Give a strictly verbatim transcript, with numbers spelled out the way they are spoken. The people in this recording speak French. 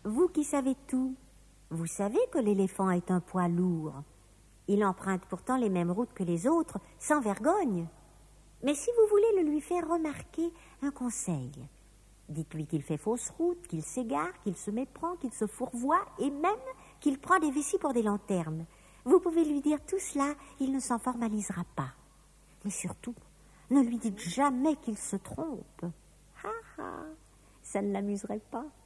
vous qui savez tout, vous savez que l'éléphant est un poids lourd. Il emprunte pourtant les mêmes routes que les autres, sans vergogne. Mais si vous voulez le lui faire remarquer, un conseil. Dites-lui qu'il fait fausse route, qu'il s'égare, qu'il se méprend, qu'il se fourvoie et même qu'il prend des vessies pour des lanternes. Vous pouvez lui dire tout cela, il ne s'en formalisera pas. Mais surtout, ne lui dites jamais qu'il se trompe. Ha ha, ça ne l'amuserait pas.